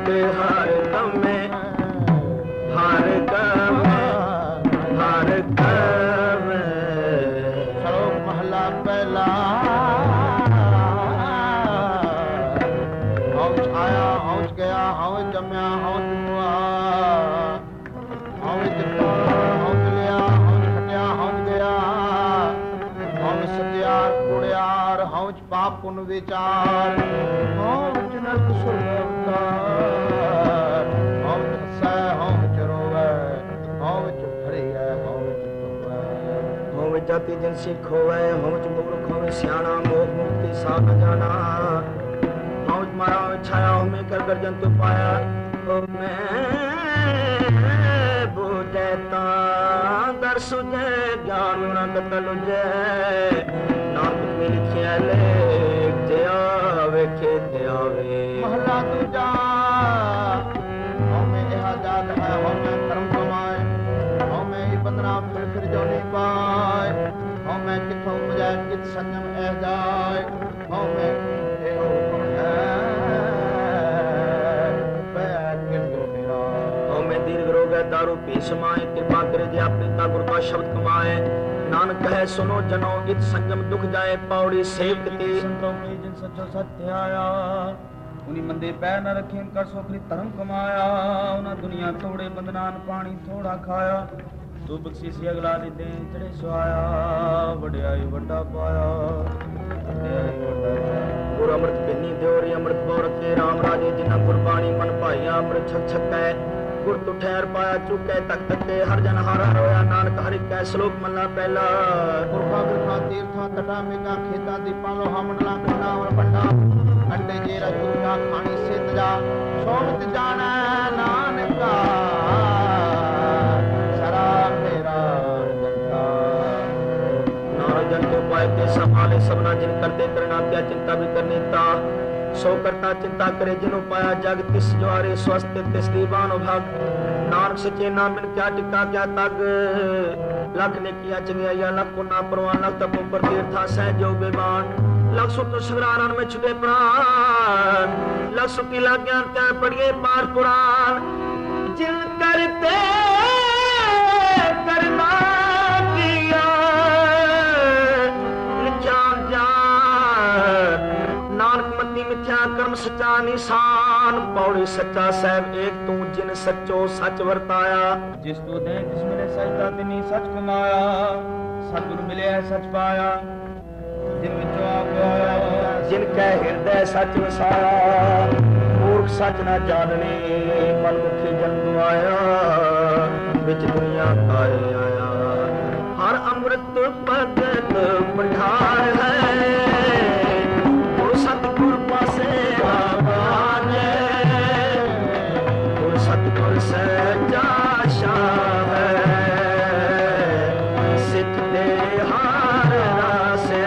के हर दम में हर दम हर दम। श्लोक महला पहला। हौच आया हौच गया हौच जम्या हौच हुआ हौच हौच लिया हौच खटिया हौच गया हौच सत्यार कुड़ियार हौच पाप पुण्य विचार हौच नरक स्वर्ग अवतार हौच हंसै हौच रोवै हौच भरियै हौच टुवै। होवे जाति जिनसी खोवे होच मूर्ख होवे सियाणा मोह मुक्ति सा न जाना। होच मारा होवे छाया होवे कर कर जंतु पाया हो मैं बूझे ता दर सुझे ज्ञान न कतल उजे। नानक में लिखिया लेख जे आवे खेते आवे। महला दूजा। हमें यह जात है हमें कर्म कमाए हमें ये बदनाम फिर जो नहीं पाए हमें किथों मुझे कित संयम ए जाए हमें हमें दीर्घ रोग है दारू पी समाए कृपा करे जे अपनी गुरु का शब्द कमाए। नानक है सुनो जनो इत संयम दुख जाए पौड़ी सेवकती। संतों की जिन सच्चो सत्य आया उन्हीं मंदे पैर न रखे कर सोखरी धर्म कमाया उन्हें दुनिया तोड़े बंदनान पानी थोड़ा खाया तू बख्शी सी अगला दी दे चढ़े सुहाया वड्याई वड्डा पाया गुर अमृत पिन्नी द्योरी अमृत पौरते राम राजे जिन्ना गुरबाणी मन भाइया अमृत छक छकै गुर तू ठहर पाया चुके तक तके हर जन हारा रोया नानक हरि कै श्लोक मल्ला पहला। गुरबा गुरबा तीर्था तटा मेगा खेता दी पालो हमडला कंडा और बंडा अंडे जेरा चुका खानी से तजा सोमत जाना नानका सरा मेरा जनता। नानक जन को पाए के संभाले सबना जिन करते करना क्या चिंता भी करनी ता सो करता चिंता करे जिनो पाया जग तिस ज्वारे स्वस्थ तिस दीवान भाग। नानक सचे नाम बिन क्या टिका क्या तग लख ने किया चंगिया लख को ना परवान लख तपों पर तीर्था सह जो बेमान। लख सुत संग्रारण में छुटे प्राण लख सुखी लाग्या त्या पढ़िए पाठ पुराण। जिन करते करना किया लिखा जान नानक मती मिथ्या कर्म सच्चा निशान पौड़ी सच्चा साहब एक तू जिन सच्चो सच वरताया। जिस तू दे जिस मिले सजदा तिनी सच कमाया सतगुरु मिले है सच पाया जिन विचों आप आया जिनके हृदय सच वसाया मूर्ख सच न जानने मनमुखी जन दुआया बिच दुनिया काए आया। हर अमृत भगत पढ़ाए है वो सतगुर पासे आवाने वो सतगुर सच्चा शाह है सिख दे हार रासे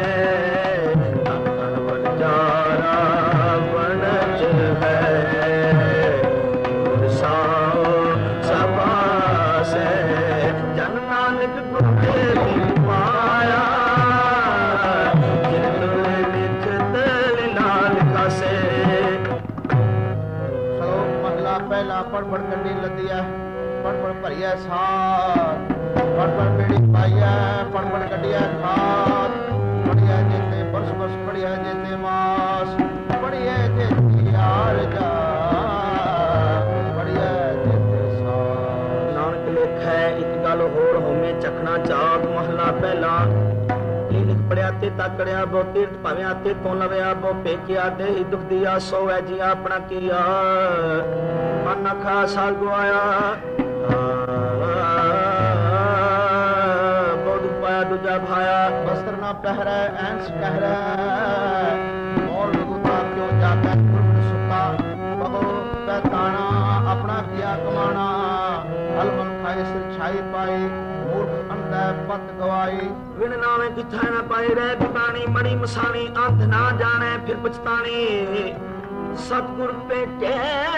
पढ़ पढ़ गड्डी लदिया पढ़ पढ़ भरिया साथ पढ़ पढ़ बेड़ी पाइया पढ़ पढ़ गड्डिया खात पढ़िया जेते बरस बरस पढ़िया जेते मास पढ़िया जेते यार जा पढ़िया जेते साथ। नानक लिख है एक गल होर होमे चखना चाक महला पहला ये लिख पढ़िया ते ताकड़िया बो तीर्थ भाव्या ते तो लव्या बो पेकिया दे ही दुख दिया सो है जी अपना किया मन खा साल गुआया बहुत पाया दूजा भाया वस्त्र ना पहरे ऐंस कहरे और लघुता क्यों जाता कुर्ब सुता बहो पैताना अपना किया कमाना अलमन खाए सिर छाई पाई मूर्ख अंधे पत गवाई विन नावे किथा न पाई रह बितानी मड़ी मसानी अंत ना जाने फिर पछतानी सतगुर पेटे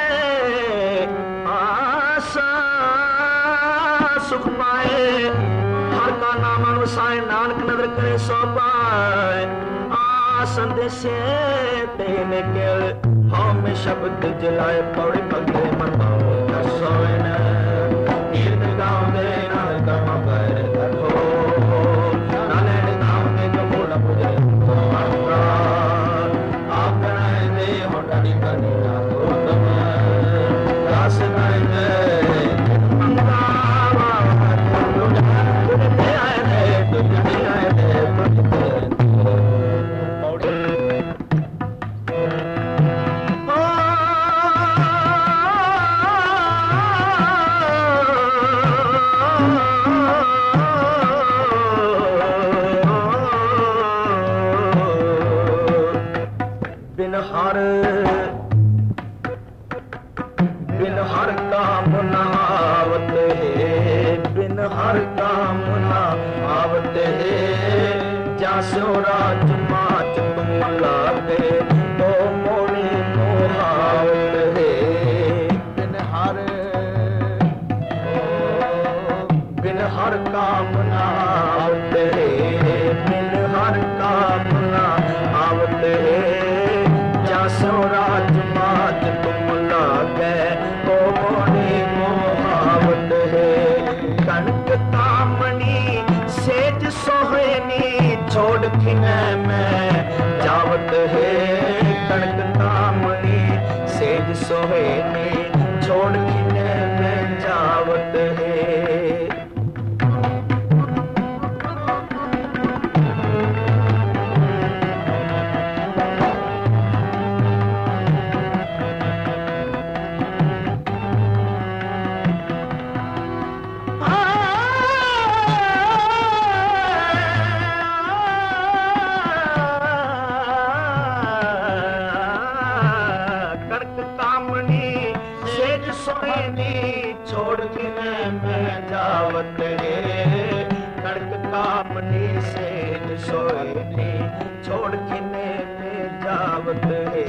आसा सुख पाए हर का नाम अनुसाय नानक नजर करे सो पाए आ संदेशे तेने केल भाव में शब्द जलाए पौड़ी पगले मन भाव दर्शोए न कीर्त गाँव दे नाल कर्म कर धरो नाले गाँव दे कमोला पुजे आप गणाए दे होटड़ी करनी ना तो तम रास गणाए दे मंगावा तुझे आए दे तुझे आए दे बिन हर का मुनावत है बिन हर का मुनावत है जासो राज माच तुम लागे तो मोरी मोहावत है बिन हर का मुनावत है बिन हर का मुनावत है जासो राज माच तुम लागे तो मोरी मोहावत है कनक कामनी सेज सोहनी छोड़ खिने में जावत है कनक कामनी सेज सोहनी छोड़ खिने में जावत है छोड़ के मैं जावत है कड़क कामनी से सोएनी छोड़ के मैं जावत है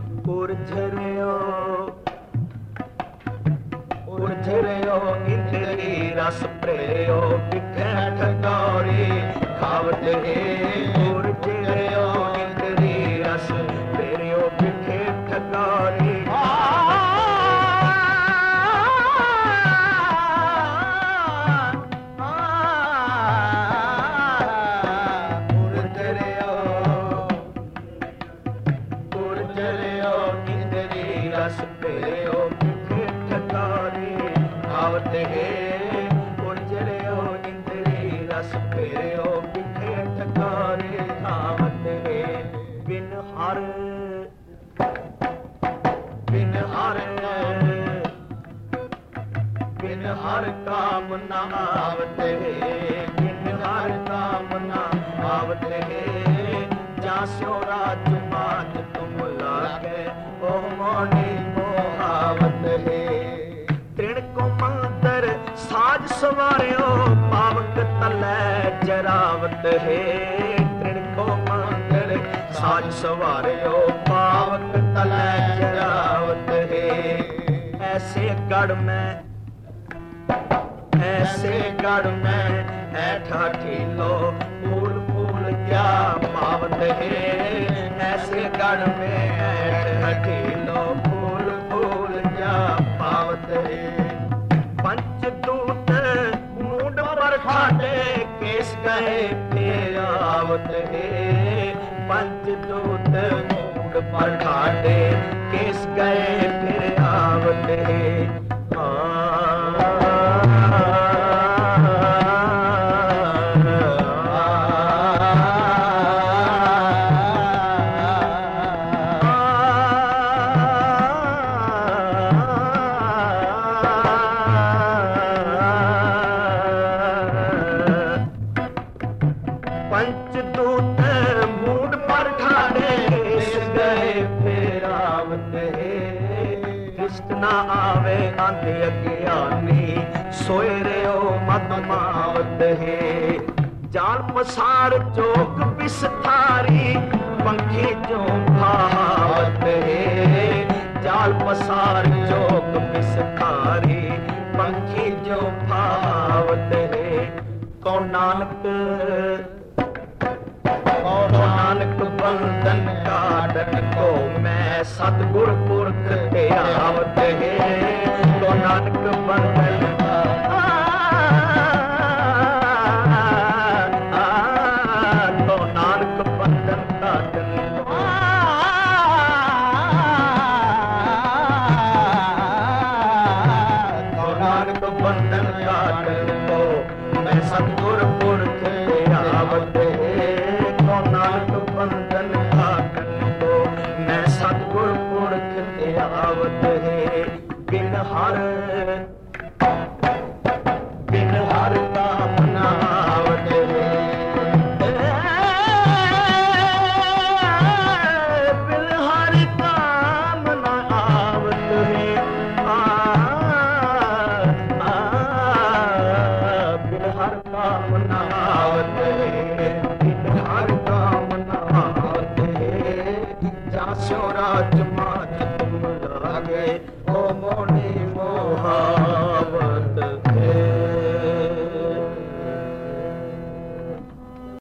उर्झरियो इंद्री रस प्रेयो बिखे ठगौरी खावत है उर्झरियो इंद्री रस प्रेयो बिखे ठगौरी बिन हर कामना आवत है बिन हर कामना आवत है जास्यो राज मान तुम लागे ओ मोनी मोहावत है तृण को मंदर साज सवारियो पावक तले जरावत है तृण को मंदर साज सवारियो पावक तले जरावत है ऐसे गढ़ में ऐठा ठीलो फूल फूल क्या पावत है ऐसे गढ़ में ऐठा ठीलो फूल फूल क्या पावत है पंचदूत मूड पर खाटे केस गए फिर आवत है पंचदूत मूड पर खाटे केस गए फिर आवत है पंचदूत मूड पर ठाड़े गए फिर आवत है कृष्ण आवे आंधे अज्ञानी सोए रहो मत मावत है जाल पसार चौक बिस्तारी पंखी जो भावत है जाल पसार चौक बिस्तारी पंखी जो भावत है को नानक बंधन काटन को मैं सतगुर खिते आवत है तो नानक बंधन तो नानक बंधन काटन तो नानक बंधन काटन को मैं सतगुर पुरख आवत है तो नानक बंधन काटन को मैं सतगुर पुरख आवत है बिन हर का मनावत है बिन हर का मनावत है बिन हर का मनावत है बिन हर का मनावत है जा सो राज